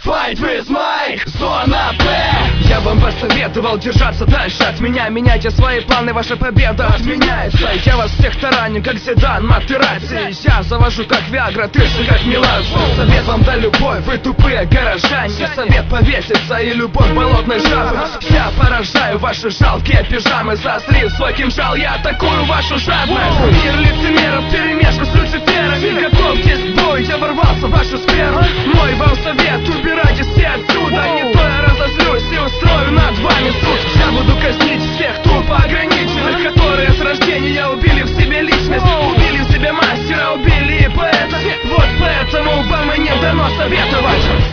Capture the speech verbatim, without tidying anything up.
Fight with Mike, зона П. Я вам посоветовал держаться дальше от меня. Меняйте свои планы, ваша победа отменяется. Я вас всех тараню, как Зидан, Матераци. Я завожу как Виагра, ты же как Меладзе. Совет вам да любовь, вы тупые горожане. Совет повеситься и любовь болотной жабы. Я поражаю ваши жалкие пижамы. Заострив свой кинжал, я атакую вашу жадность. Мир лицемеров вперемешку с Люциферами. Готовьтесь к бою, я ворвался в вашу сферу. Мой вам совет, убирайтесь все отсюда. Не то я разозлюсь и устрою над вами суд. Я буду казнить всех тупо ограниченных, которые с рождения убили в себе личность, убили в себе мастера, убили и поэта. Вот поэтому вам и не дано советовать.